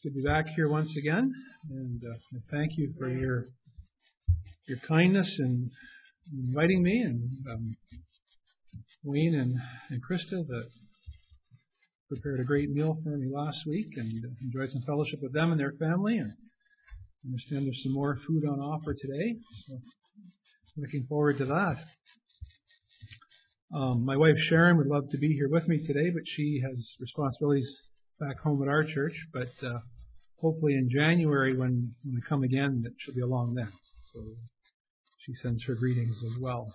Good to be back here once again, and thank you for your kindness in inviting me, and Wayne and Krista that prepared a great meal for me last week, and enjoyed some fellowship with them and their family, and I understand there's some more food on offer today, so looking forward to that. My wife Sharon would love to be here with me today, but she has responsibilities back home at our church, but hopefully in January when I come again, that she'll be along then. So she sends her greetings as well.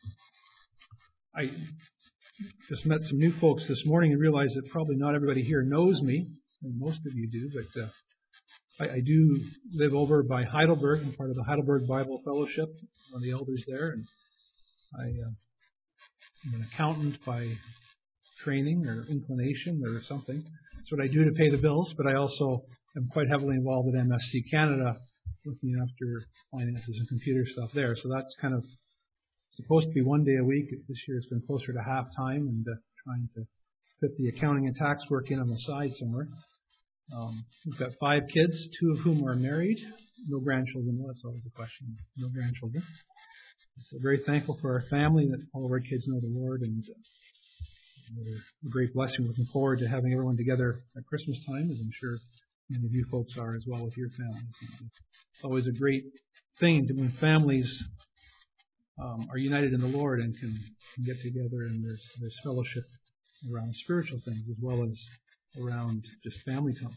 I just met some new folks this morning and realized that probably not everybody here knows me, and most of you do, but I do live over by Heidelberg. I'm part of the Heidelberg Bible Fellowship, one of the elders there, and I'm an accountant by training or inclination or something. That's what I do to pay the bills, but I also am quite heavily involved with MSC Canada, looking after finances and computer stuff there. So that's kind of supposed to be one day a week. This year it's been closer to half time, and trying to fit the accounting and tax work in on the side somewhere. We've got 5 kids, 2 of whom are married. No grandchildren, though. That's always a question. No grandchildren. So very thankful for our family, that all of our kids know the Lord, and a great blessing. Looking forward to having everyone together at Christmas time, as I'm sure many of you folks are as well with your families. It's always a great thing when families are united in the Lord and can get together, and there's fellowship around spiritual things as well as around just family times.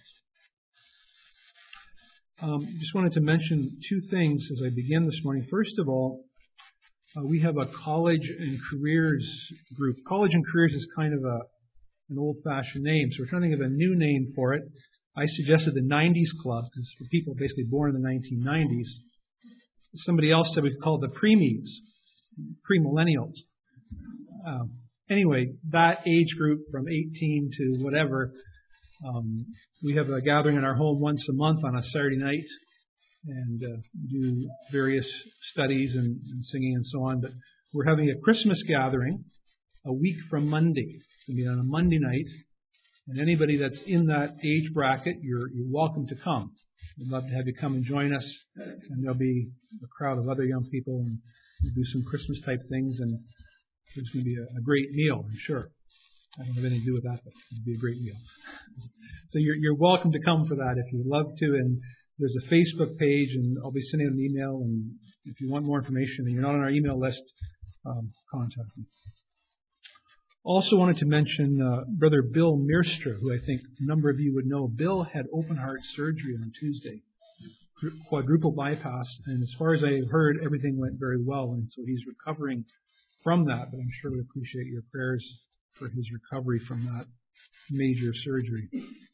Just wanted to mention 2 things as I begin this morning. First of all, we have a college and careers group. College and careers is kind of an old-fashioned name, so we're trying to think of a new name for it. I suggested the 90s Club, because it's for people basically born in the 1990s. Somebody else said we could call it the preemies, premillennials. Anyway, that age group from 18 to whatever, we have a gathering in our home once a month on a Saturday night, and do various studies and singing and so on. But we're having a Christmas gathering a week from Monday. It's going to be on a Monday night. And anybody that's in that age bracket, you're welcome to come. We'd love to have you come and join us. And there'll be a crowd of other young people, and we'll do some Christmas type things. And there's going to be a great meal, I'm sure. I don't have anything to do with that, but it'll be a great meal. So you're welcome to come for that if you'd love to. And there's a Facebook page, and I'll be sending an email. And if you want more information and you're not on our email list, contact me. Also wanted to mention Brother Bill Meerstra, who I think a number of you would know. Bill had open heart surgery on Tuesday, quadruple bypass, and as far as I heard, everything went very well, and so he's recovering from that, but I'm sure we appreciate your prayers for his recovery from that major surgery.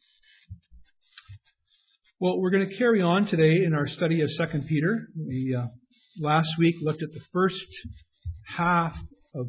Well, we're going to carry on today in our study of 2 Peter. We last week looked at the first half of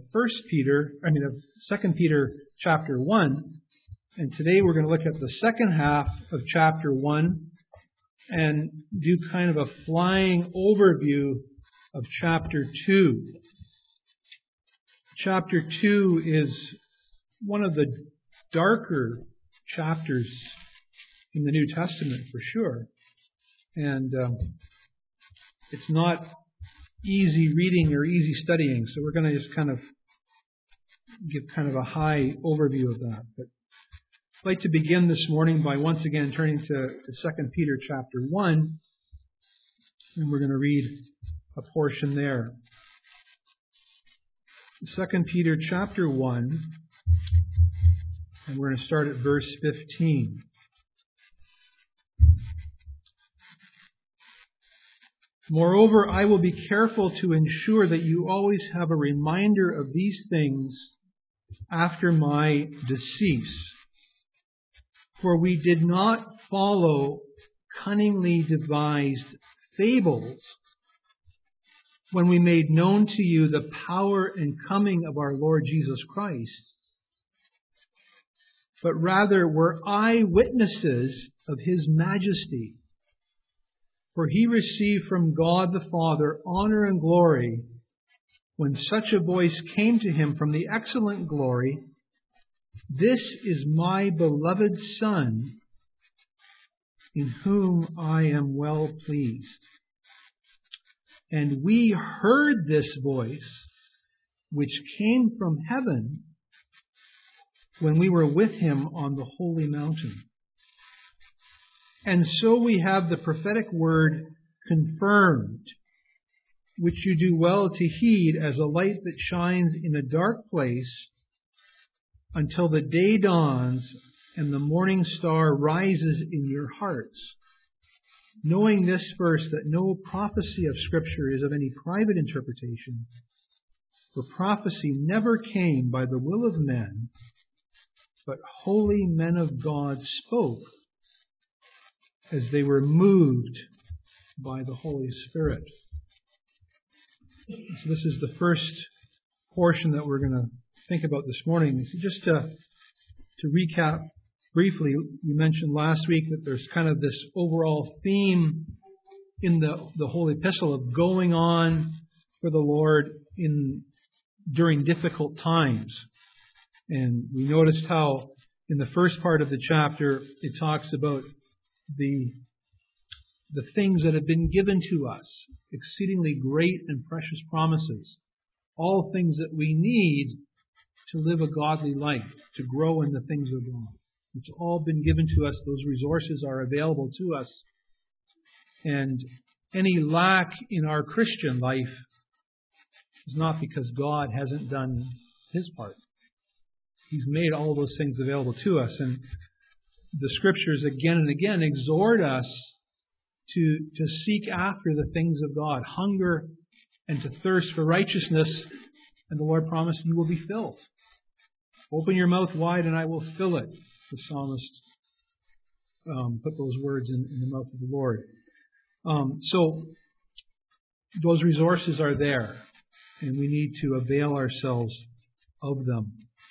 2 Peter chapter 1, and today we're going to look at the second half of chapter 1 and do kind of a flying overview of chapter 2. Chapter 2 is one of the darker chapters in the New Testament for sure, and it's not easy reading or easy studying, so we're going to just kind of give kind of a high overview of that. But I'd like to begin this morning by once again turning to 2 Peter chapter 1, and we're going to read a portion there. 2 Peter chapter 1, and we're going to start at verse 15. Moreover, I will be careful to ensure that you always have a reminder of these things after my decease. For we did not follow cunningly devised fables when we made known to you the power and coming of our Lord Jesus Christ, but rather were eyewitnesses of His majesty. For He received from God the Father honor and glory when such a voice came to Him from the excellent glory, "This is my beloved Son, in whom I am well pleased. And we heard this voice, which came from heaven, when we were with him on the holy mountain. And so we have the prophetic word confirmed, which you do well to heed as a light that shines in a dark place until the day dawns and the morning star rises in your hearts. Knowing this first, that no prophecy of Scripture is of any private interpretation, for prophecy never came by the will of men, but holy men of God spoke as they were moved by the Holy Spirit. So this is the first portion that we're going to think about this morning. So just to recap briefly, we mentioned last week that there's kind of this overall theme in the Holy Epistle of going on for the Lord during difficult times. And we noticed how in the first part of the chapter it talks about the things that have been given to us, exceedingly great and precious promises, all things that we need to live a godly life, to grow in the things of God. It's all been given to us. Those resources are available to us. And any lack in our Christian life is not because God hasn't done His part. He's made all those things available to us. And the Scriptures again and again exhort us to seek after the things of God, hunger and to thirst for righteousness. And the Lord promised, you will be filled. Open your mouth wide and I will fill it. The psalmist put those words in the mouth of the Lord. So those resources are there, and we need to avail ourselves of them.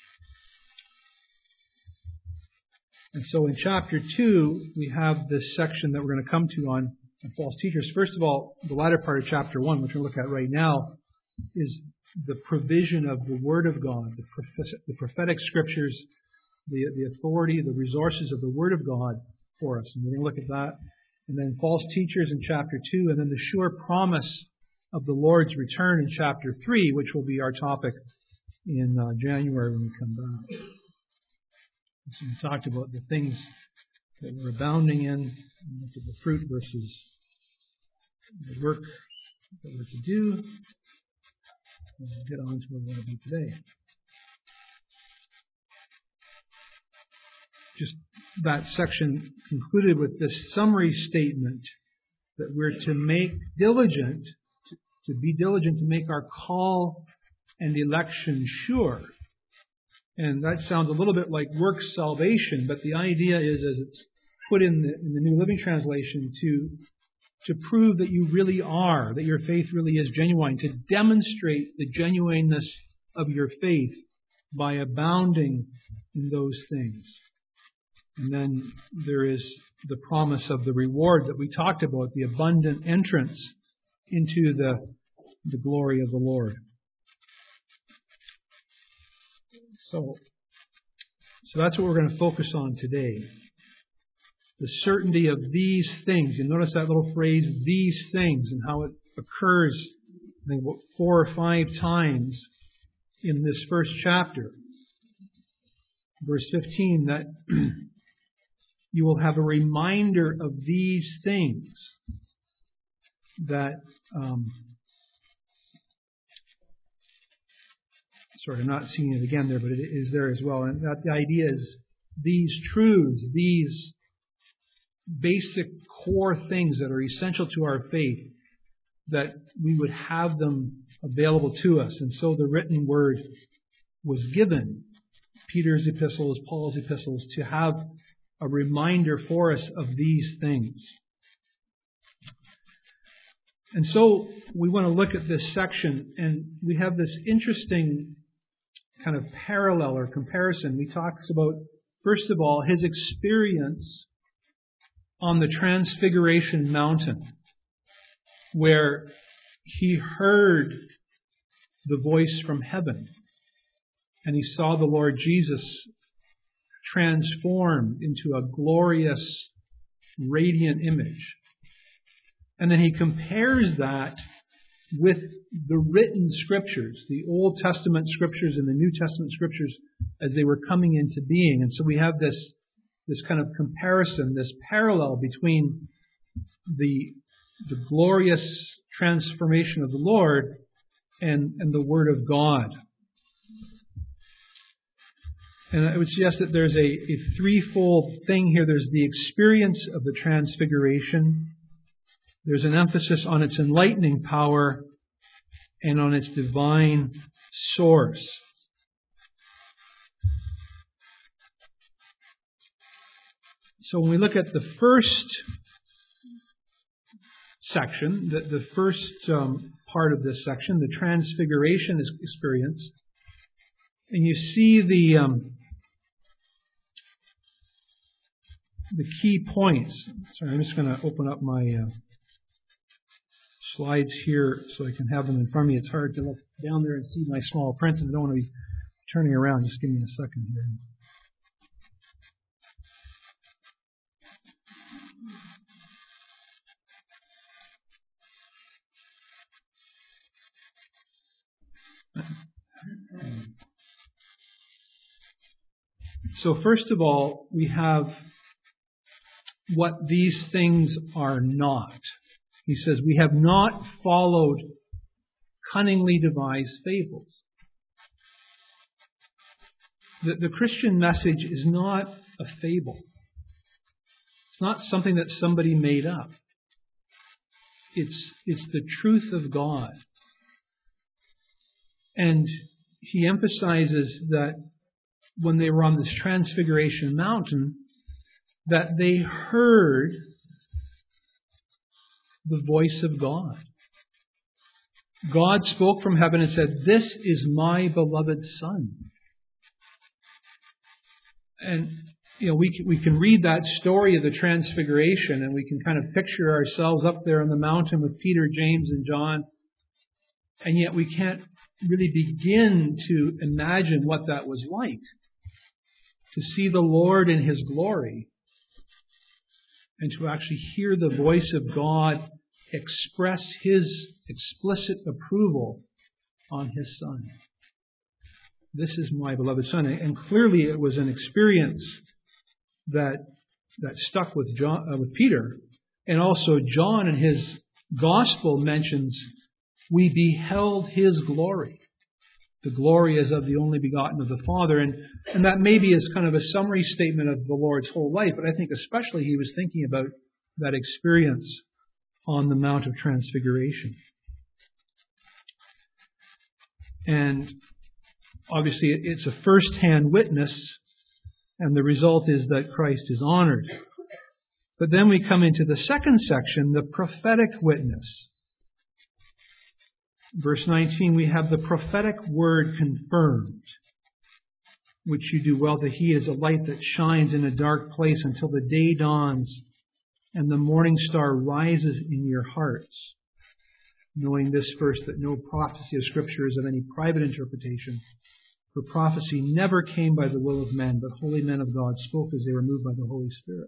And so in chapter 2, we have this section that we're going to come to on false teachers. First of all, the latter part of chapter 1, which we're going to look at right now, is the provision of the Word of God, the prophetic Scriptures, the authority, the resources of the Word of God for us. And we're going to look at that. And then false teachers in chapter 2, and then the sure promise of the Lord's return in chapter 3, which will be our topic in January when we come back. So we talked about the things that we're abounding in, and looked at the fruit versus the work that we're to do. We'll get on to what we're going to do today. Just that section concluded with this summary statement that we're to make diligent, to be diligent to make our call and election sure. And that sounds a little bit like works salvation, but the idea is, as it's put in the New Living Translation, to prove that you really are, that your faith really is genuine, to demonstrate the genuineness of your faith by abounding in those things. And then there is the promise of the reward that we talked about, the abundant entrance into the glory of the Lord. So that's what we're going to focus on today. The certainty of these things. You notice that little phrase, these things, and how it occurs, I think, 4 or 5 times in this first chapter. Verse 15, that you will have a reminder of these things that, I'm not seeing it again there, but it is there as well. And that the idea is these truths, these basic core things that are essential to our faith, that we would have them available to us. And so the written word was given, Peter's epistles, Paul's epistles, to have a reminder for us of these things. And so we want to look at this section, and we have this interesting kind of parallel or comparison. He talks about, first of all, his experience on the Transfiguration Mountain, where he heard the voice from heaven, and he saw the Lord Jesus transformed into a glorious radiant image. And then he compares that with the written scriptures, the Old Testament scriptures and the New Testament scriptures as they were coming into being. And so we have this kind of comparison, this parallel between the glorious transformation of the Lord and the Word of God. And I would suggest that there's a threefold thing here. There's the experience of the transfiguration. There's an emphasis on its enlightening power and on its divine source. So when we look at the first section, the first part of this section, the transfiguration experience, and you see the key points. Sorry, I'm just going to open up my slides here so I can have them in front of me. It's hard to look down there and see my small print, and I don't want to be turning around. Just give me a second here. So first of all, we have what these things are not. He says, we have not followed cunningly devised fables. The Christian message is not a fable. It's not something that somebody made up. It's the truth of God. And he emphasizes that when they were on this Transfiguration Mountain, that they heard the voice of God. God spoke from heaven and said, "This is my beloved Son." And we can read that story of the Transfiguration, and we can kind of picture ourselves up there on the mountain with Peter, James, and John, and yet we can't really begin to imagine what that was like. To see the Lord in His glory and to actually hear the voice of God express His explicit approval on His Son. This is my beloved Son. And clearly it was an experience that stuck with Peter. And also John in his Gospel mentions, we beheld His glory. The glory is of the only begotten of the Father. And that maybe is kind of a summary statement of the Lord's whole life, but I think especially he was thinking about that experience on the Mount of Transfiguration. And obviously it's a first-hand witness, and the result is that Christ is honored. But then we come into the second section, the prophetic witness. Verse 19, we have the prophetic word confirmed, which you do well to heed as a light that shines in a dark place until the day dawns and the morning star rises in your hearts. Knowing this first, that no prophecy of Scripture is of any private interpretation, for prophecy never came by the will of men, but holy men of God spoke as they were moved by the Holy Spirit.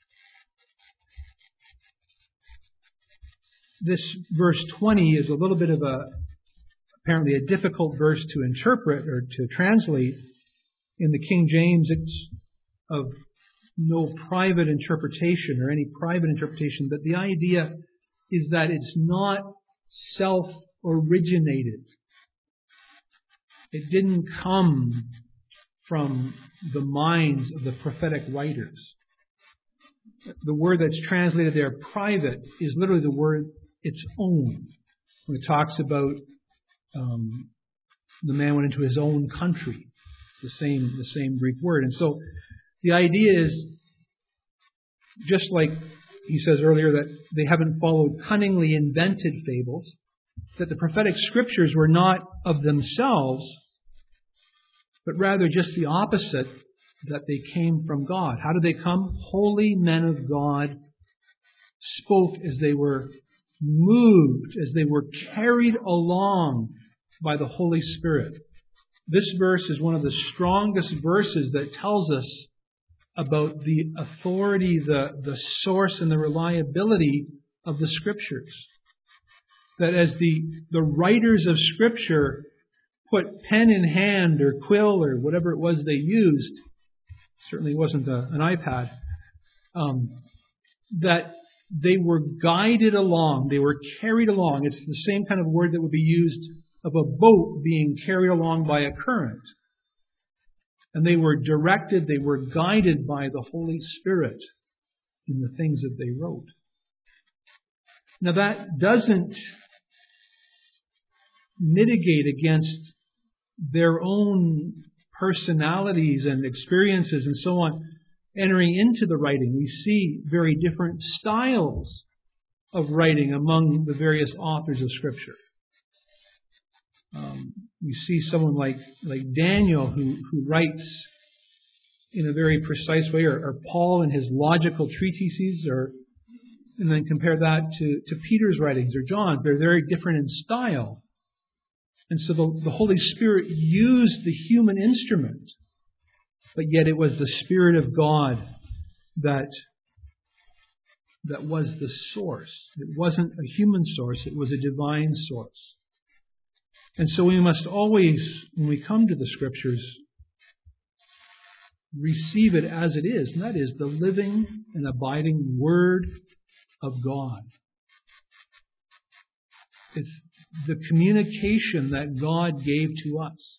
This verse 20 is a little bit of apparently a difficult verse to interpret or to translate. In the King James, it's of no private interpretation or any private interpretation, but the idea is that it's not self-originated. It didn't come from the minds of the prophetic writers. The word that's translated there, private, is literally the word its own. When it talks about the man went into his own country, the same Greek word. And so the idea is, just like he says earlier, that they haven't followed cunningly invented fables, that the prophetic scriptures were not of themselves, but rather just the opposite, that they came from God. How did they come? Holy men of God spoke as they were moved, as they were carried along by the Holy Spirit. This verse is one of the strongest verses that tells us about the authority, the source, and the reliability of the Scriptures. That as the writers of Scripture put pen in hand or quill or whatever it was they used, certainly wasn't an iPad, that they were guided along, they were carried along. It's the same kind of word that would be used of a boat being carried along by a current. And they were directed, they were guided by the Holy Spirit in the things that they wrote. Now that doesn't mitigate against their own personalities and experiences and so on entering into the writing. We see very different styles of writing among the various authors of Scripture. You see someone like Daniel who writes in a very precise way, or Paul in his logical treatises, and then compare that to Peter's writings or John. They're very different in style. And so the Holy Spirit used the human instrument, but yet it was the Spirit of God that was the source. It wasn't a human source, it was a divine source. And so we must always, when we come to the Scriptures, receive it as it is, and that is the living and abiding Word of God. It's the communication that God gave to us.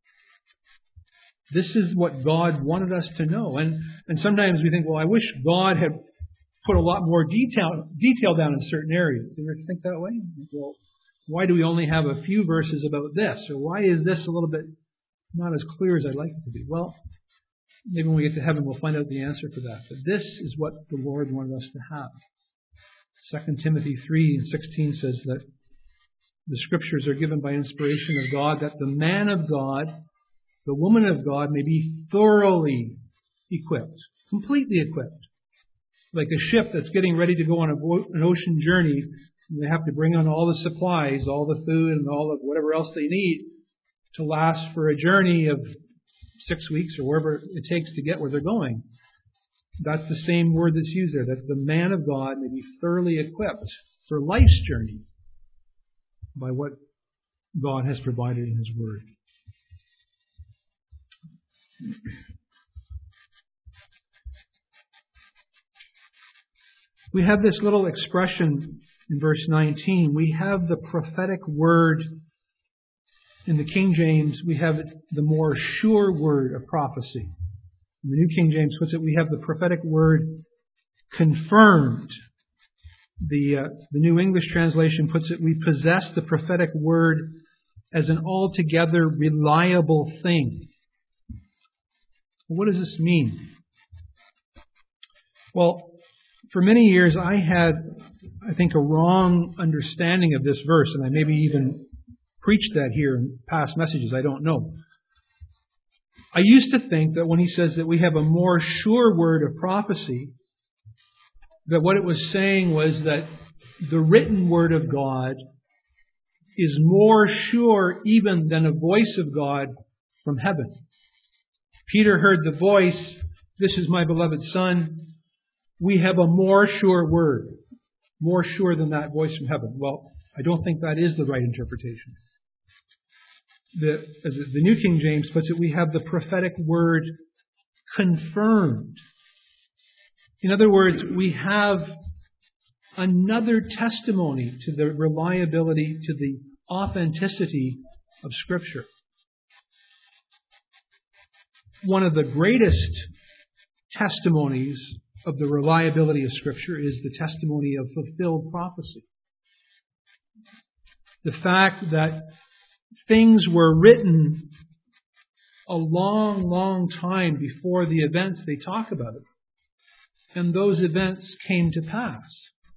This is what God wanted us to know. And sometimes we think, well, I wish God had put a lot more detail down in certain areas. You ever think that way? Well, why do we only have a few verses about this? Or why is this a little bit not as clear as I'd like it to be? Well, maybe when we get to heaven we'll find out the answer for that. But this is what the Lord wanted us to have. 2 Timothy 3:16 says that the Scriptures are given by inspiration of God, that the man of God, the woman of God, may be thoroughly equipped, completely equipped. Like a ship that's getting ready to go on an ocean journey, and they have to bring on all the supplies, all the food, and all of whatever else they need to last for a journey of 6 weeks or wherever it takes to get where they're going. That's the same word that's used there, that the man of God may be thoroughly equipped for life's journey by what God has provided in His Word. We have this little expression in verse 19. We have the prophetic word. In the King James, we have the more sure word of prophecy. In the New King James puts it, we have the prophetic word confirmed. The New English translation puts it, we possess the prophetic word as an altogether reliable thing. What does this mean? Well, for many years I had, I think, a wrong understanding of this verse, and I maybe even preached that here in past messages, I don't know. I used to think that when he says that we have a more sure word of prophecy, that what it was saying was that the written word of God is more sure even than a voice of God from heaven. Peter heard the voice, "This is my beloved Son." We have a more sure word, more sure than that voice from heaven. Well, I don't think that is the right interpretation. As the New King James puts it, we have the prophetic word confirmed. In other words, we have another testimony to the reliability, to the authenticity of Scripture. One of the greatest testimonies of the reliability of Scripture is the testimony of fulfilled prophecy. The fact that things were written a long, long time before the events they talk about, and those events came to pass.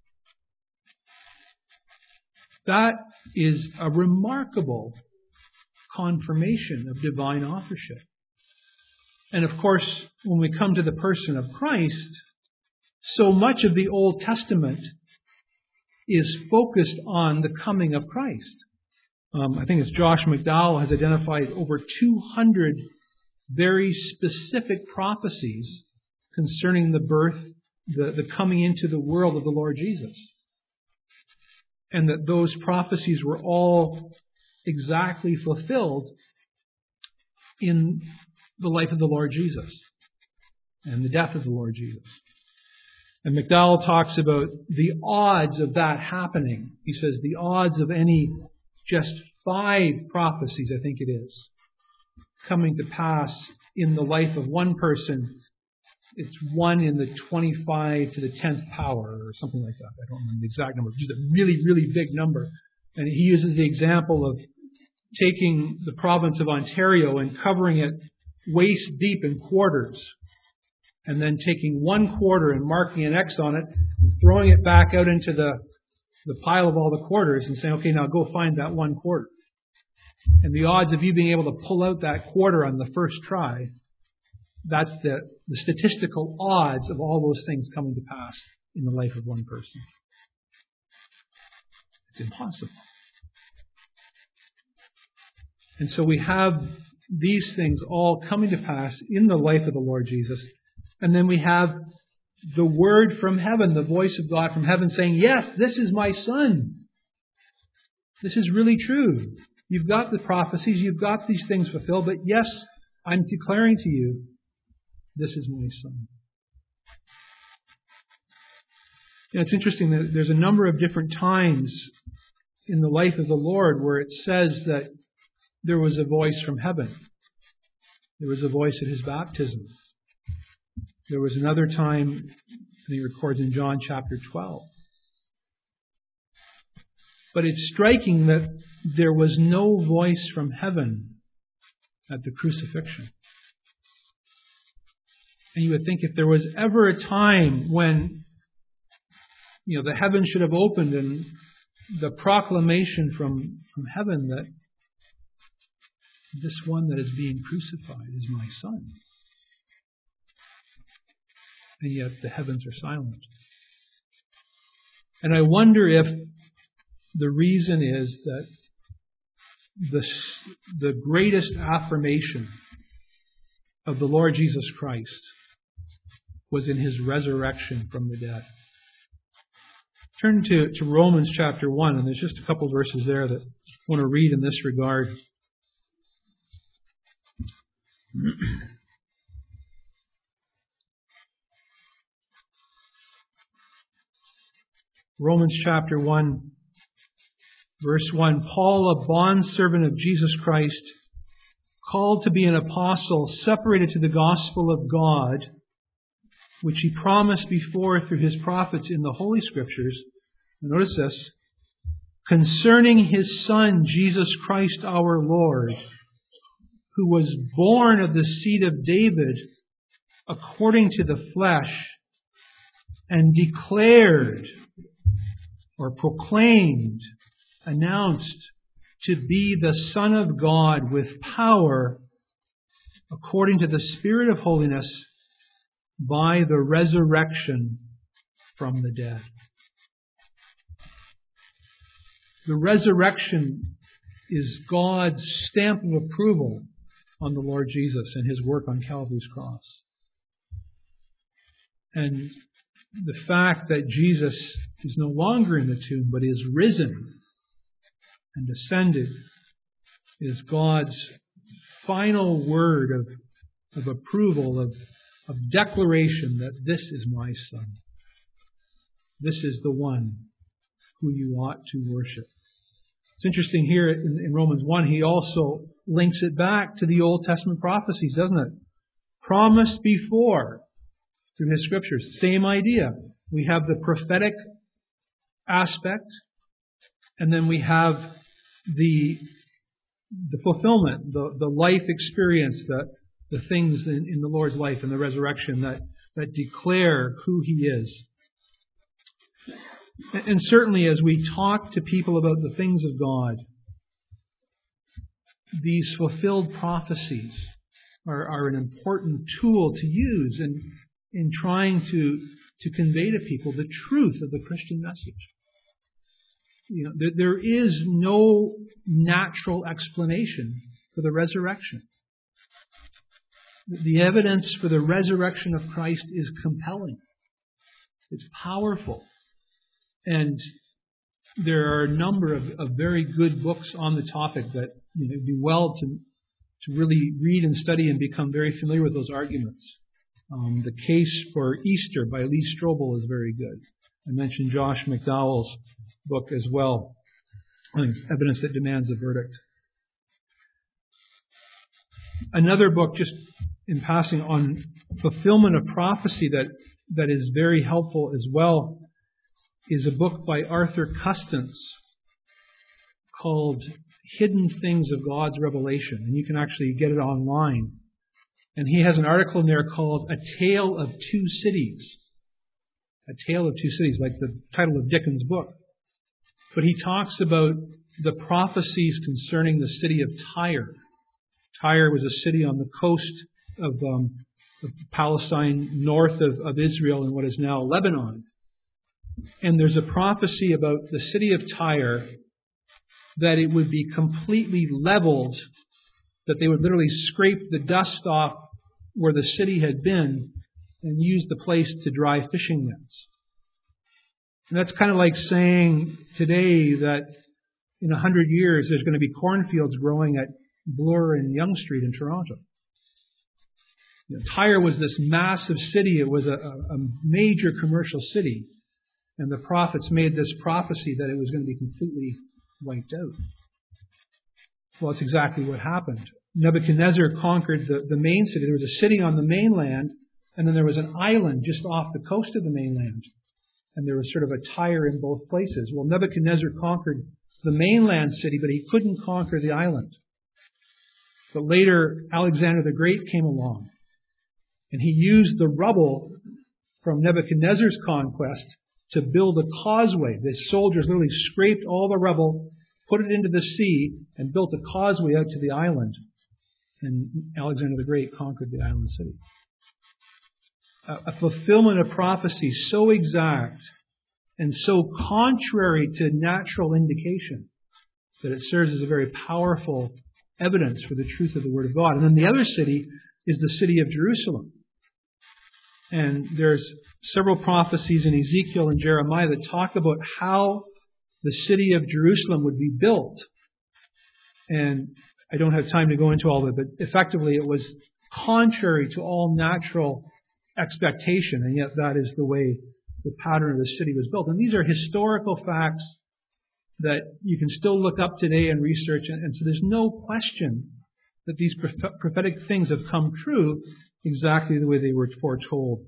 That is a remarkable confirmation of divine authorship. And of course, when we come to the person of Christ, so much of the Old Testament is focused on the coming of Christ. I think it's Josh McDowell has identified over 200 very specific prophecies concerning the birth, the coming into the world of the Lord Jesus. And that those prophecies were all exactly fulfilled in the life of the Lord Jesus and the death of the Lord Jesus. And McDowell talks about the odds of that happening. He says the odds of any just 5 prophecies, I think it is, coming to pass in the life of one person, it's 1 in the 25 to the 10th power or something like that. I don't remember the exact number. It's just a really, really big number. And he uses the example of taking the province of Ontario and covering it waist deep in quarters, and then taking 1 quarter and marking an X on it, and throwing it back out into the pile of all the quarters and saying, okay, now go find that 1 quarter. And the odds of you being able to pull out that quarter on the first try, that's the statistical odds of all those things coming to pass in the life of one person. It's impossible. And so we have these things all coming to pass in the life of the Lord Jesus. And then we have the word from heaven, the voice of God from heaven saying, yes, this is my Son. This is really true. You've got the prophecies, you've got these things fulfilled, but yes, I'm declaring to you, this is my Son. It's interesting that there's a number of different times in the life of the Lord where it says that there was a voice from heaven. There was a voice at His baptism. There was another time, and he records in John chapter 12. But it's striking that there was no voice from heaven at the crucifixion. And you would think if there was ever a time when, the heavens should have opened and the proclamation from heaven that this one that is being crucified is my Son. And yet the heavens are silent. And I wonder if the reason is that the greatest affirmation of the Lord Jesus Christ was in His resurrection from the dead. Turn to Romans chapter 1, and there's just a couple verses there that I want to read in this regard. Romans chapter 1, verse 1. Paul, a bondservant of Jesus Christ, called to be an apostle, separated to the gospel of God, which He promised before through His prophets in the Holy Scriptures. Notice this. Concerning His Son, Jesus Christ our Lord, who was born of the seed of David according to the flesh, and declared or proclaimed, announced to be the Son of God with power according to the Spirit of holiness by the resurrection from the dead. The resurrection is God's stamp of approval on the Lord Jesus and His work on Calvary's cross. And the fact that Jesus is no longer in the tomb but is risen and ascended is God's final word of approval, of declaration that this is my Son. This is the one who you ought to worship. It's interesting here in Romans 1, he also links it back to the Old Testament prophecies, doesn't it? Promised before through His Scriptures. Same idea. We have the prophetic aspect, and then we have the fulfillment, the life experience, the things in the Lord's life and the resurrection that declare who He is. And certainly as we talk to people about the things of God, these fulfilled prophecies are an important tool to use in trying to convey to people the truth of the Christian message. There is no natural explanation for the resurrection. The evidence for the resurrection of Christ is compelling. It's powerful. And there are a number of very good books on the topic that it'd be well to really read and study and become very familiar with those arguments. The Case for Easter by Lee Strobel is very good. I mentioned Josh McDowell's book as well, Evidence That Demands a Verdict. Another book, just in passing, on fulfillment of prophecy that is very helpful as well, is a book by Arthur Custance called Hidden Things of God's Revelation. And you can actually get it online. And he has an article in there called A Tale of Two Cities. A Tale of Two Cities, like the title of Dickens' book. But he talks about the prophecies concerning the city of Tyre. Tyre was a city on the coast of Palestine, north of Israel in what is now Lebanon. And there's a prophecy about the city of Tyre that it would be completely leveled, that they would literally scrape the dust off where the city had been and use the place to dry fishing nets. And that's kind of like saying today that in 100 years there's going to be cornfields growing at Bloor and Yonge Street in Toronto. Tyre was this massive city. It was a major commercial city. And the prophets made this prophecy that it was going to be completely wiped out. Well, that's exactly what happened. Nebuchadnezzar conquered the main city. There was a city on the mainland, and then there was an island just off the coast of the mainland. And there was sort of a Tyre in both places. Well, Nebuchadnezzar conquered the mainland city, but he couldn't conquer the island. But later, Alexander the Great came along, and he used the rubble from Nebuchadnezzar's conquest to build a causeway. The soldiers literally scraped all the rubble, put it into the sea, and built a causeway out to the island. And Alexander the Great conquered the island city. A fulfillment of prophecy so exact and so contrary to natural indication that it serves as a very powerful evidence for the truth of the Word of God. And then the other city is the city of Jerusalem. And there's several prophecies in Ezekiel and Jeremiah that talk about how the city of Jerusalem would be built. And I don't have time to go into all of it, but effectively it was contrary to all natural expectation, and yet that is the way the pattern of the city was built. And these are historical facts that you can still look up today and research, and so there's no question that these prophetic things have come true exactly the way they were foretold.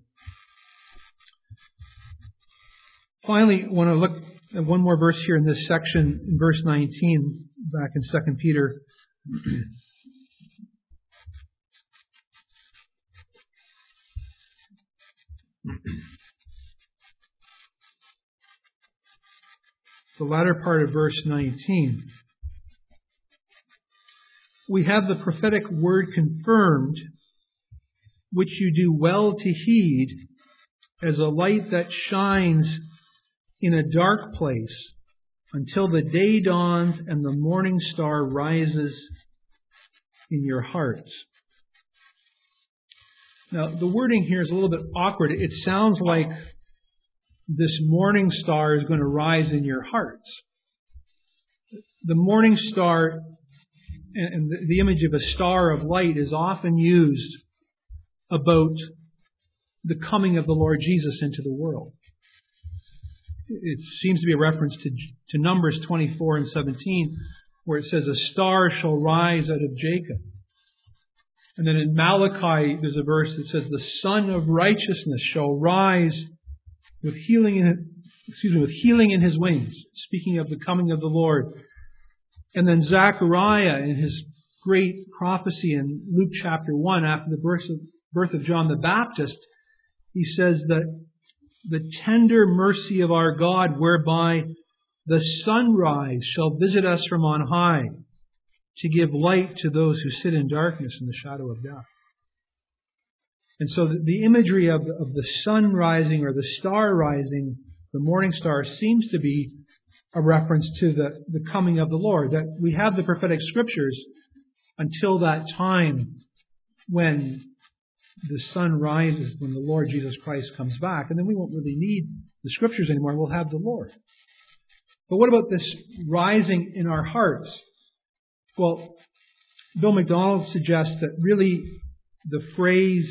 Finally, I want to look at one more verse here in this section, in verse 19, back in 2 Peter. The latter part of verse 19. We have the prophetic word confirmed, which you do well to heed, as a light that shines in a dark place until the day dawns and the morning star rises in your hearts. Now, the wording here is a little bit awkward. It sounds like this morning star is going to rise in your hearts. The morning star and the image of a star of light is often used about the coming of the Lord Jesus into the world. It seems to be a reference to Numbers 24 and 17, where it says, a star shall rise out of Jacob. And then in Malachi, there's a verse that says, the Son of Righteousness shall rise with healing in his wings, speaking of the coming of the Lord. And then Zechariah, in his great prophecy in Luke chapter 1, after the birth of John the Baptist, he says that the tender mercy of our God, whereby the sunrise shall visit us from on high, to give light to those who sit in darkness and the shadow of death. And so the imagery of the sun rising or the star rising, the morning star, seems to be a reference to the coming of the Lord. That we have the prophetic scriptures until that time when the sun rises when the Lord Jesus Christ comes back, and then we won't really need the Scriptures anymore. We'll have the Lord. But what about this rising in our hearts? Well, Bill MacDonald suggests that really the phrase,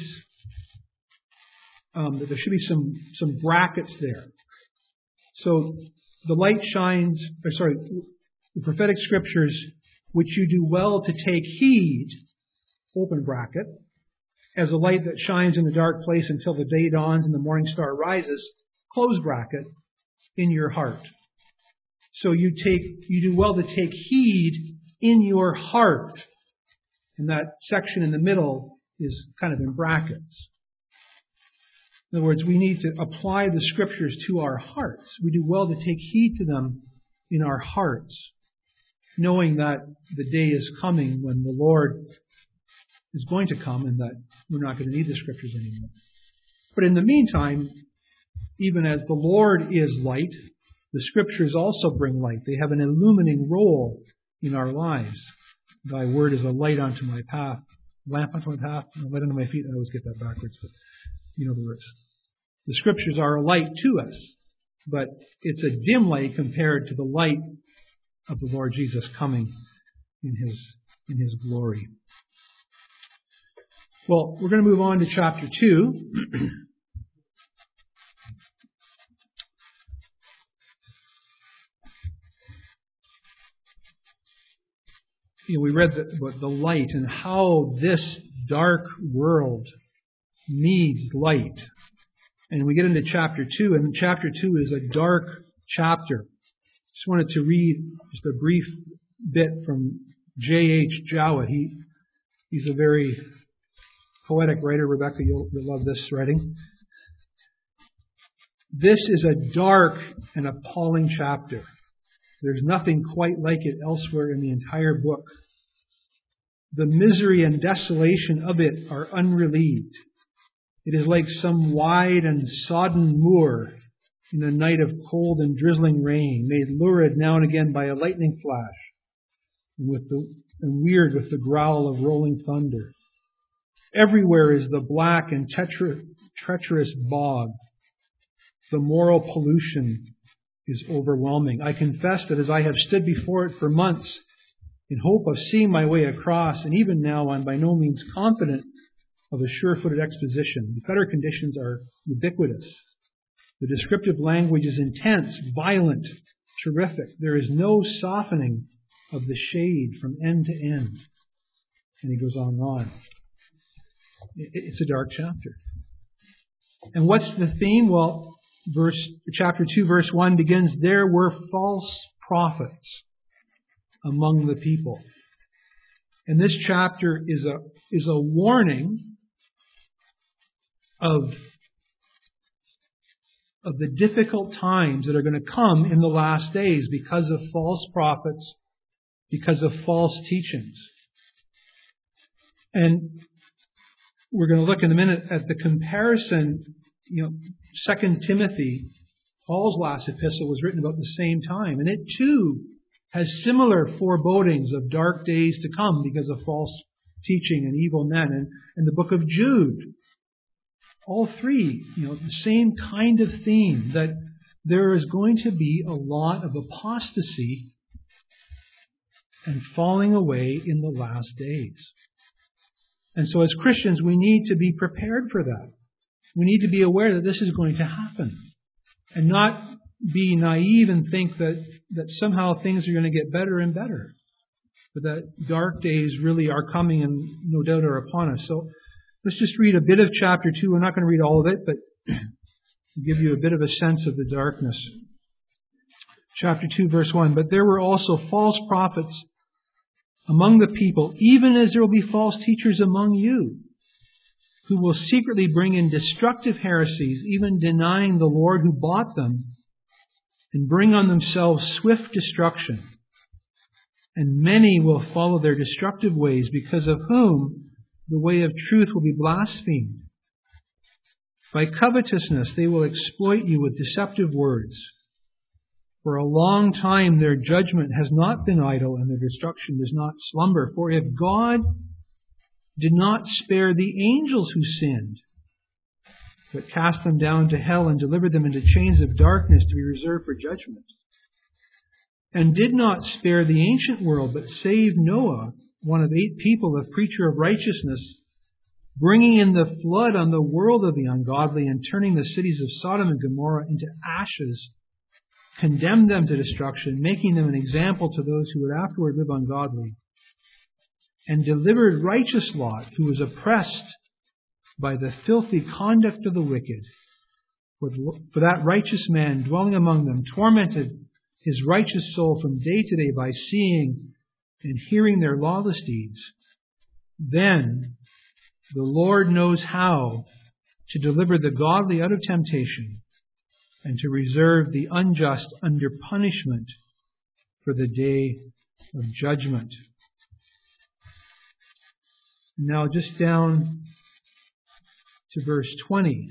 that there should be some brackets there. So the light shines, the prophetic Scriptures, which you do well to take heed, open bracket, as a light that shines in the dark place until the day dawns and the morning star rises, close bracket, in your heart. So you do well to take heed in your heart. And that section in the middle is kind of in brackets. In other words, we need to apply the Scriptures to our hearts. We do well to take heed to them in our hearts, knowing that the day is coming when the Lord is going to come and that we're not going to need the Scriptures anymore. But in the meantime, even as the Lord is light, the Scriptures also bring light. They have an illumining role in our lives. Thy word is a light unto my path, lamp unto my path, and a light unto my feet. I always get that backwards, but you know the words. The Scriptures are a light to us, but it's a dim light compared to the light of the Lord Jesus coming in His glory. Well, we're going to move on to chapter 2. We read the light and how this dark world needs light. And we get into chapter 2, and chapter 2 is a dark chapter. Just wanted to read just a brief bit from J.H. Jowett. He's a very poetic writer. Rebecca, you'll love this writing. This is a dark and appalling chapter. There's nothing quite like it elsewhere in the entire book. The misery and desolation of it are unrelieved. It is like some wide and sodden moor in a night of cold and drizzling rain, made lurid now and again by a lightning flash, and weird with the growl of rolling thunder. Everywhere is the black and treacherous bog. The moral pollution is overwhelming. I confess that as I have stood before it for months in hope of seeing my way across, and even now I'm by no means confident of a sure-footed exposition. The better conditions are ubiquitous. The descriptive language is intense, violent, terrific. There is no softening of the shade from end to end. And he goes on and on. It's a dark chapter. And what's the theme? Well, chapter 2, verse 1 begins, there were false prophets among the people. And this chapter is a warning of the difficult times that are going to come in the last days because of false prophets, because of false teachings. And we're going to look in a minute at the comparison. 2 Timothy, Paul's last epistle, was written about the same time. And it too has similar forebodings of dark days to come because of false teaching and evil men. And the book of Jude, all three, the same kind of theme, that there is going to be a lot of apostasy and falling away in the last days. And so as Christians, we need to be prepared for that. We need to be aware that this is going to happen and not be naive and think that somehow things are going to get better and better. But that dark days really are coming and no doubt are upon us. So let's just read a bit of chapter 2. We're not going to read all of it, but give you a bit of a sense of the darkness. Chapter 2, verse 1. But there were also false prophets among the people, even as there will be false teachers among you, who will secretly bring in destructive heresies, even denying the Lord who bought them, and bring on themselves swift destruction. And many will follow their destructive ways, because of whom the way of truth will be blasphemed. By covetousness they will exploit you with deceptive words. For a long time their judgment has not been idle, and their destruction does not slumber. For if God did not spare the angels who sinned, but cast them down to hell and delivered them into chains of darkness to be reserved for judgment. And did not spare the ancient world, but saved Noah, one of 8 people, a preacher of righteousness, bringing in the flood on the world of the ungodly and turning the cities of Sodom and Gomorrah into ashes, condemned them to destruction, making them an example to those who would afterward live ungodly, and delivered righteous Lot, who was oppressed by the filthy conduct of the wicked. For that righteous man dwelling among them tormented his righteous soul from day to day by seeing and hearing their lawless deeds. Then the Lord knows how to deliver the godly out of temptation and to reserve the unjust under punishment for the day of judgment. Now just down to verse 20.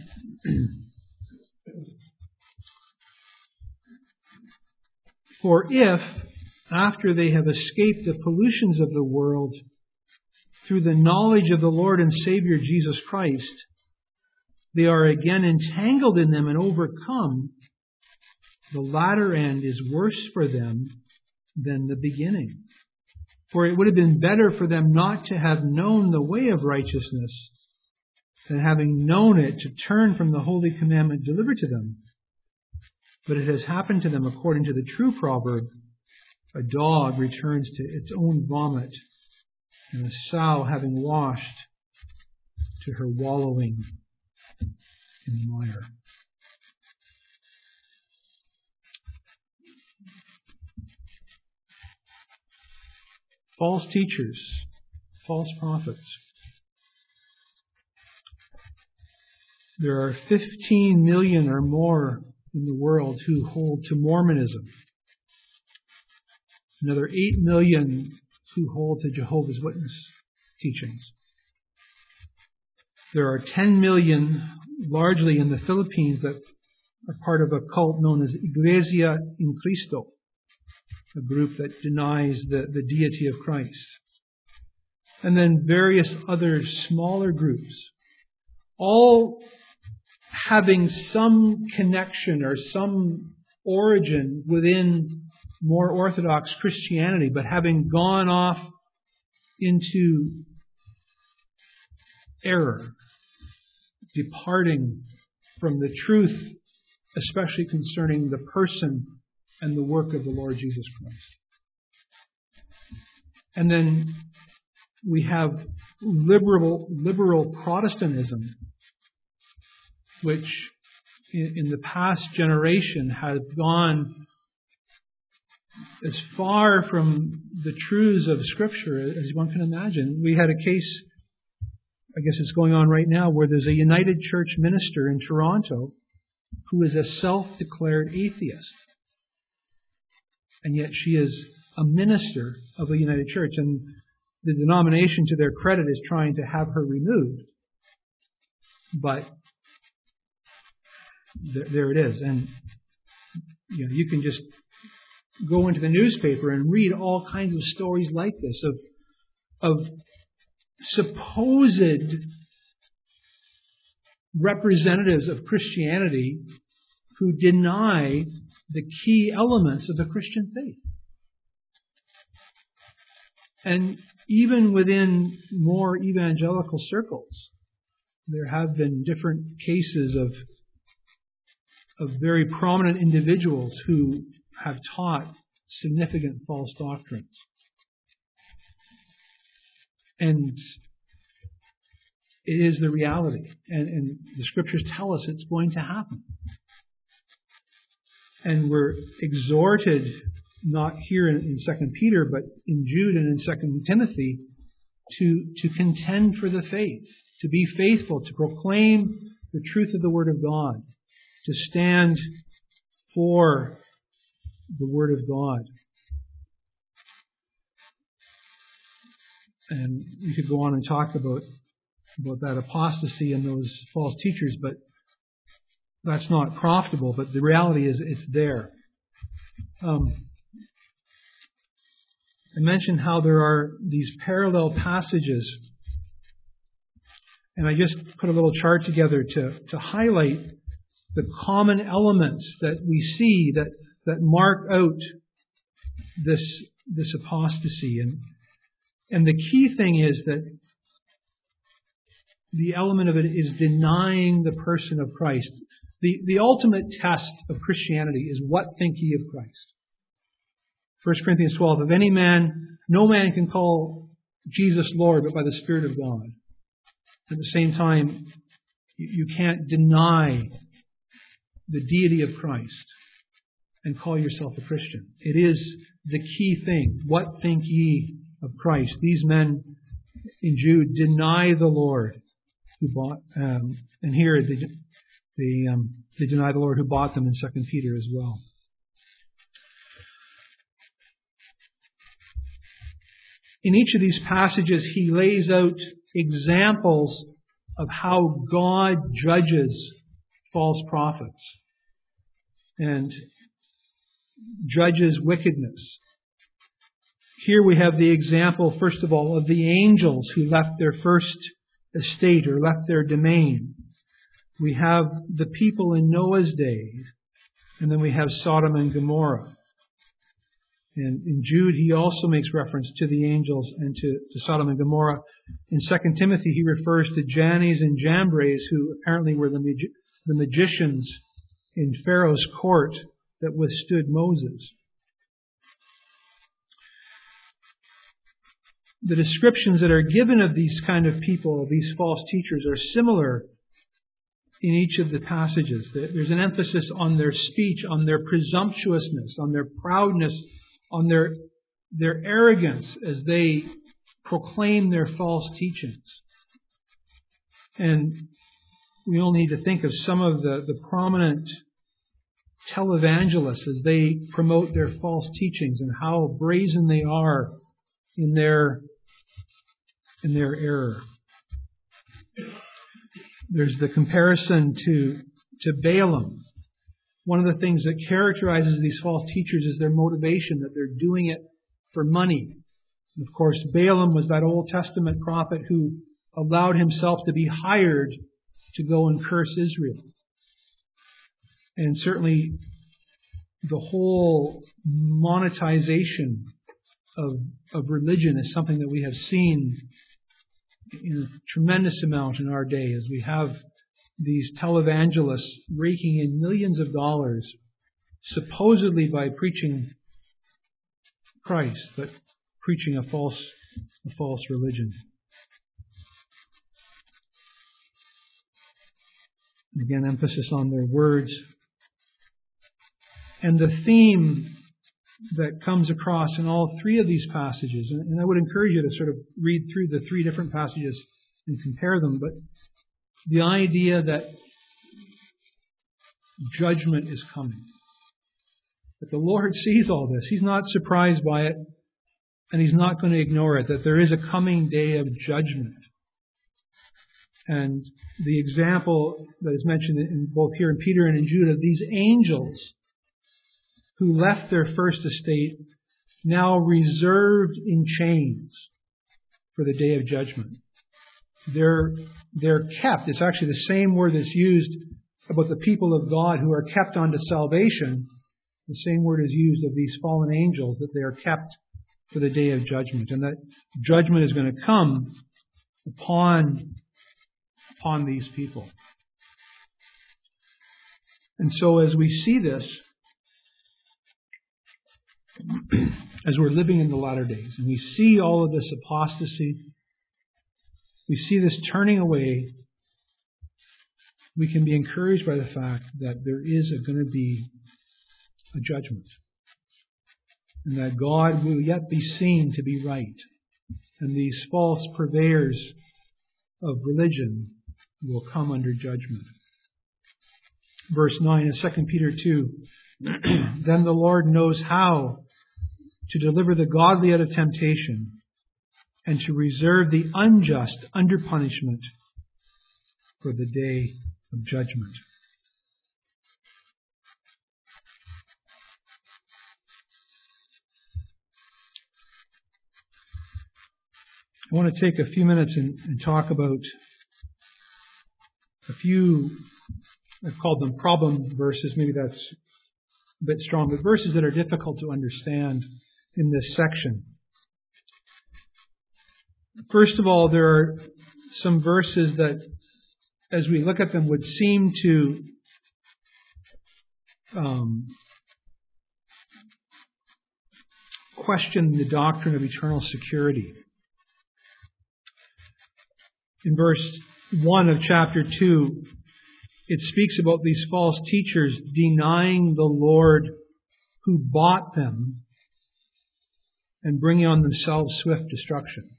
For if, after they have escaped the pollutions of the world, through the knowledge of the Lord and Savior Jesus Christ, they are again entangled in them and overcome, the latter end is worse for them than the beginning. For it would have been better for them not to have known the way of righteousness than having known it to turn from the holy commandment delivered to them. But it has happened to them according to the true proverb, a dog returns to its own vomit, and a sow having washed to her wallowing in mire. False teachers, false prophets. There are 15 million or more in the world who hold to Mormonism. Another 8 million who hold to Jehovah's Witness teachings. There are 10 million, largely in the Philippines, that are part of a cult known as Iglesia en Cristo, a group that denies the deity of Christ. And then various other smaller groups, all having some connection or some origin within more Orthodox Christianity, but having gone off into error, departing from the truth, especially concerning the person and the work of the Lord Jesus Christ. And then we have liberal Protestantism, which in the past generation has gone as far from the truths of Scripture as one can imagine. We had a case, I guess it's going on right now, where there's a United Church minister in Toronto who is a self-declared atheist. And yet she is a minister of a United Church. And the denomination, to their credit, is trying to have her removed. But there it is. And you can just go into the newspaper and read all kinds of stories like this of supposed representatives of Christianity who deny the key elements of the Christian faith. And even within more evangelical circles, there have been different cases of very prominent individuals who have taught significant false doctrines. And it is the reality. And the Scriptures tell us it's going to happen. And we're exhorted, not here in 2 Peter, but in Jude and in 2 Timothy, to contend for the faith, to be faithful, to proclaim the truth of the Word of God, to stand for the Word of God. And we could go on and talk about that apostasy and those false teachers, but that's not profitable. But the reality is it's there. I mentioned how there are these parallel passages And I just put a little chart together to highlight the common elements that we see that mark out this apostasy. And the key thing is that the element of it is denying the person of Christ. The ultimate test of Christianity is, what think ye of Christ? 1 Corinthians 12, if any man, no man can call Jesus Lord but by the Spirit of God. At the same time, you can't deny the deity of Christ and call yourself a Christian. It is the key thing. What think ye of Christ? These men in Jude deny the Lord who bought, and here they deny the Lord who bought them in 2 Peter as well. In each of these passages, he lays out examples of how God judges false prophets and judges wickedness. Here we have the example, first of all, of the angels who left their first estate or left their domain. We have the people in Noah's days, and then we have Sodom and Gomorrah. And in Jude, he also makes reference to the angels and to Sodom and Gomorrah. In 2 Timothy, he refers to Jannes and Jambres, who apparently were the magicians in Pharaoh's court that withstood Moses. The descriptions that are given of these kind of people, of these false teachers, are similar in each of the passages. There's an emphasis on their speech, on their presumptuousness, on their proudness, on their arrogance as they proclaim their false teachings. And we all need to think of some of the prominent televangelists as they promote their false teachings and how brazen they are in their error. There's the comparison to Balaam. One of the things that characterizes these false teachers is their motivation, that they're doing it for money. And of course, Balaam was that Old Testament prophet who allowed himself to be hired to go and curse Israel. And certainly the whole monetization of religion is something that we have seen in a tremendous amount in our day, as we have these televangelists raking in millions of dollars, supposedly by preaching Christ, but preaching a false religion. Again, emphasis on their words. And the theme that comes across in all three of these passages, and I would encourage you to sort of read through the three different passages and compare them, but the idea that judgment is coming. That the Lord sees all this. He's not surprised by it, and He's not going to ignore it. That there is a coming day of judgment. And the example that is mentioned in both here in Peter and in Jude of these angels who left their first estate, now reserved in chains for the day of judgment. They're kept. It's actually the same word that's used about the people of God who are kept unto salvation. The same word is used of these fallen angels, that they are kept for the day of judgment. And that judgment is going to come upon these people. And so as we see this, as we're living in the latter days, and we see all of this apostasy, we see this turning away, we can be encouraged by the fact that there is going to be a judgment. And that God will yet be seen to be right. And these false purveyors of religion will come under judgment. Verse 9 of 2 Peter 2. Then the Lord knows how to deliver the godly out of temptation and to reserve the unjust under punishment for the day of judgment. I want to take a few minutes and talk about few, I've called them problem verses, maybe that's a bit strong, but verses that are difficult to understand in this section. First of all, there are some verses that, as we look at them, would seem to question the doctrine of eternal security. In verse 1 of chapter 2, it speaks about these false teachers denying the Lord who bought them and bringing on themselves swift destruction.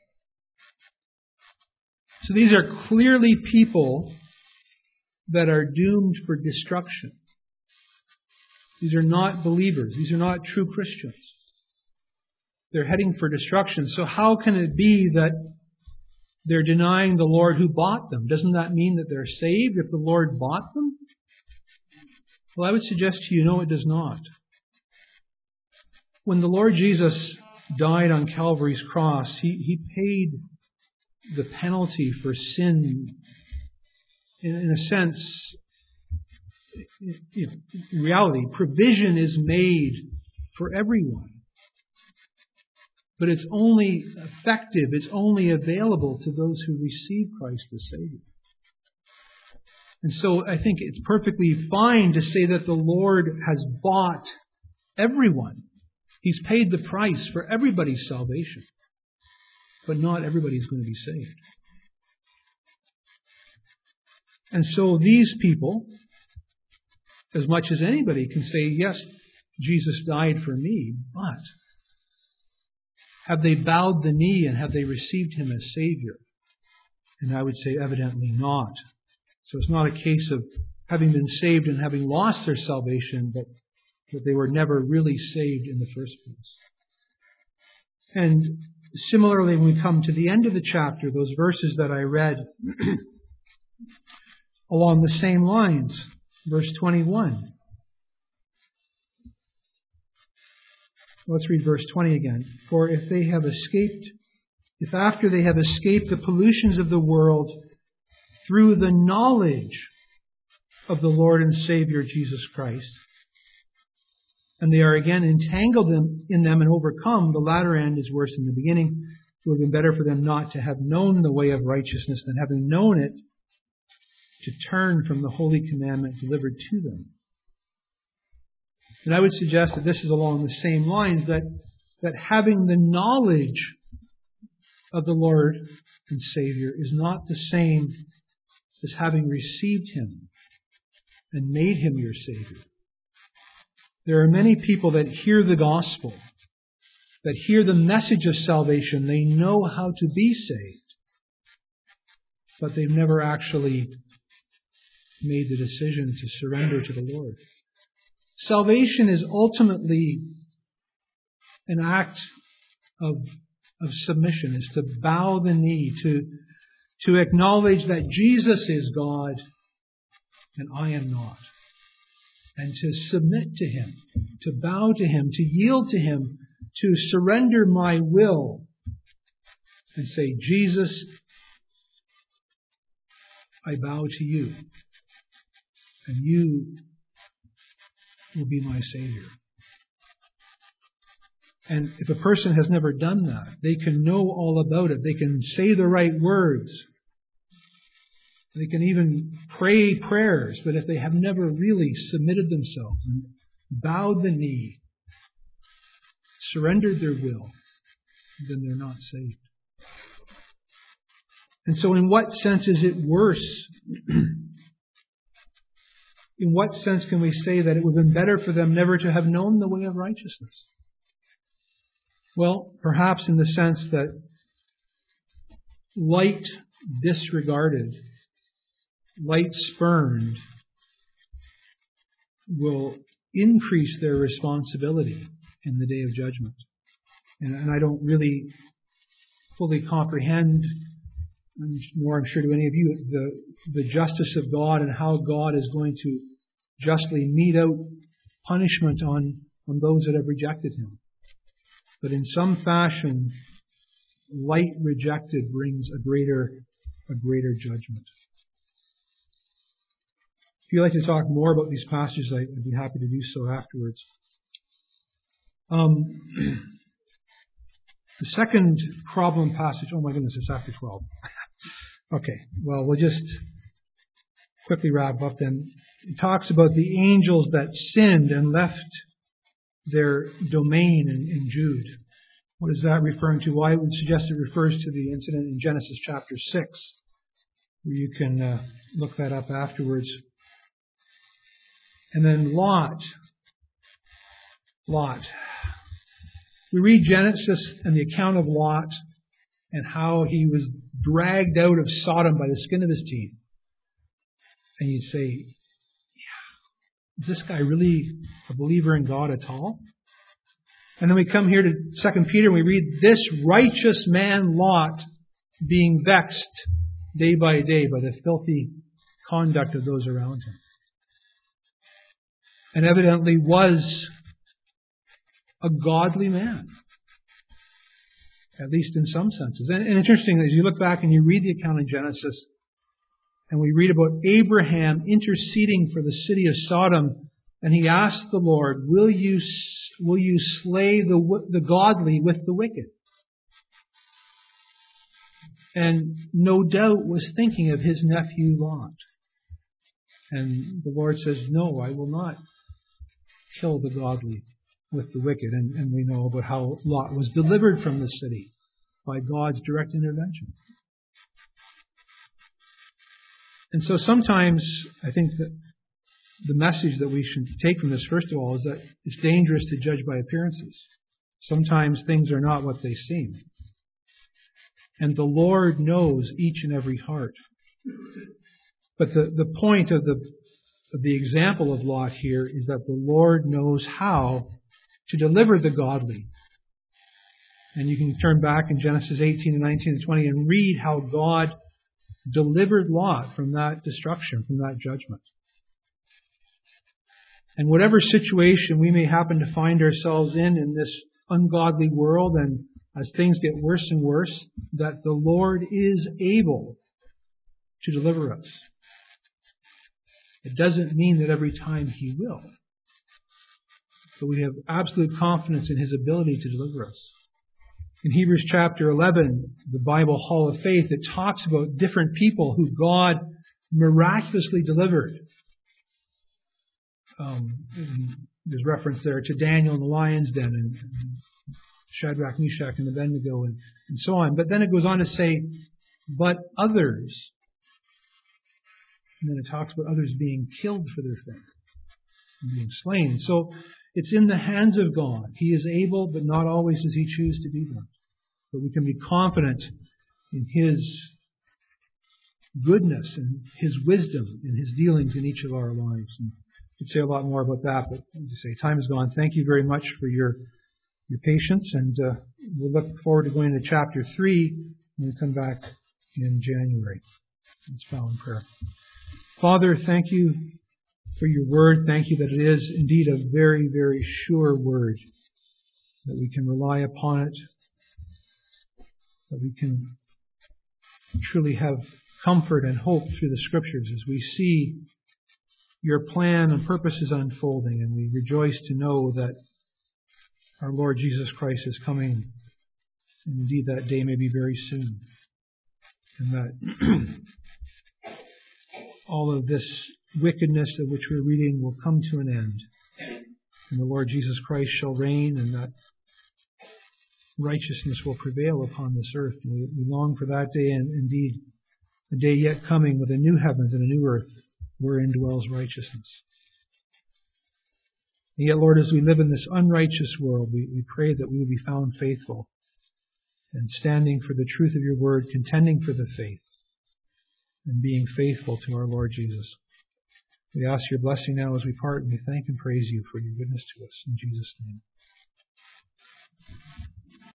So these are clearly people that are doomed for destruction. These are not believers. These are not true Christians. They're heading for destruction. So how can it be that they're denying the Lord who bought them? Doesn't that mean that they're saved if the Lord bought them? Well, I would suggest to you, no, it does not. When the Lord Jesus died on Calvary's cross, He paid the penalty for sin. In a sense, in reality, provision is made for everyone. But it's only effective, it's only available to those who receive Christ as Savior. And so I think it's perfectly fine to say that the Lord has bought everyone. He's paid the price for everybody's salvation. But not everybody's going to be saved. And so these people, as much as anybody, can say, yes, Jesus died for me, but have they bowed the knee and have they received Him as Savior? And I would say evidently not. So it's not a case of having been saved and having lost their salvation, but that they were never really saved in the first place. And similarly, when we come to the end of the chapter, those verses that I read along the same lines, verse 21. Let's read verse 20 again. For if after they have escaped the pollutions of the world through the knowledge of the Lord and Savior Jesus Christ, and they are again entangled in them and overcome, the latter end is worse than the beginning. It would have been better for them not to have known the way of righteousness than having known it, to turn from the holy commandment delivered to them. And I would suggest that this is along the same lines, that having the knowledge of the Lord and Savior is not the same as having received Him and made Him your Savior. There are many people that hear the gospel, that hear the message of salvation. They know how to be saved, but they've never actually made the decision to surrender to the Lord. Salvation is ultimately an act of submission, is to bow the knee, to acknowledge that Jesus is God and I am not. And to submit to Him, to bow to Him, to yield to Him, to surrender my will and say, Jesus, I bow to you, and you will be my Savior. And if a person has never done that, they can know all about it. They can say the right words. They can even pray prayers, but if they have never really submitted themselves and bowed the knee, surrendered their will, then they're not saved. And so in what sense is it worse? In what sense can we say that it would have been better for them never to have known the way of righteousness? Well, perhaps in the sense that light disregarded, light spurned, will increase their responsibility in the day of judgment. And I don't really fully comprehend, nor I'm sure to any of you, the justice of God and how God is going to justly mete out punishment on those that have rejected Him. But in some fashion, light rejected brings a greater judgment. If you'd like to talk more about these passages, I'd be happy to do so afterwards. The second problem passage, oh my goodness, it's after 12. Okay, well, we'll just quickly wrap up then. It talks about the angels that sinned and left their domain in Jude. What is that referring to? Well, I would suggest it refers to the incident in Genesis chapter 6, where you can look that up afterwards. And then Lot. We read Genesis and the account of Lot and how he was dragged out of Sodom by the skin of his teeth. And you'd say, is this guy really a believer in God at all? And then we come here to 2 Peter and we read, this righteous man Lot being vexed day by day by the filthy conduct of those around him. And evidently was a godly man, at least in some senses. And it's interesting, as you look back and you read the account in Genesis, and we read about Abraham interceding for the city of Sodom, and he asked the Lord, will you slay the godly with the wicked? And no doubt was thinking of his nephew Lot. And the Lord says, no, I will not kill the godly with the wicked. And we know about how Lot was delivered from the city by God's direct intervention. And so sometimes I think that the message that we should take from this, first of all, is that it's dangerous to judge by appearances. Sometimes things are not what they seem. And the Lord knows each and every heart. But the point of the example of Lot here is that the Lord knows how to deliver the godly. And you can turn back in Genesis 18 and 19 and 20 and read how God delivered Lot from that destruction, from that judgment. And whatever situation we may happen to find ourselves in this ungodly world, and as things get worse and worse, that the Lord is able to deliver us. It doesn't mean that every time He will. But we have absolute confidence in His ability to deliver us. In Hebrews chapter 11, the Bible Hall of Faith, it talks about different people who God miraculously delivered. There's reference there to Daniel in the lion's den, and Shadrach, Meshach, and Abednego, and so on. But then it goes on to say, but others. And then it talks about others being killed for their faith and being slain. So it's in the hands of God. He is able, but not always does He choose to do that. But we can be confident in His goodness and His wisdom and His dealings in each of our lives. And I could say a lot more about that, but as I say, time is gone. Thank you very much for your patience, and we'll look forward to going to chapter 3 when we come back in January. Let's bow in prayer. Father, thank you for your word. Thank you that it is indeed a very, very sure word, that we can rely upon it, that we can truly have comfort and hope through the Scriptures as we see your plan and purposes unfolding, and we rejoice to know that our Lord Jesus Christ is coming, and indeed that day may be very soon, and that all of this wickedness of which we're reading will come to an end, and the Lord Jesus Christ shall reign, and that righteousness will prevail upon this earth. And we long for that day, and indeed a day yet coming with a new heavens and a new earth wherein dwells righteousness. And yet, Lord, as we live in this unrighteous world, we pray that we will be found faithful and standing for the truth of your word, contending for the faith, and being faithful to our Lord Jesus. We ask your blessing now as we part, and we thank and praise you for your goodness to us. In Jesus' name.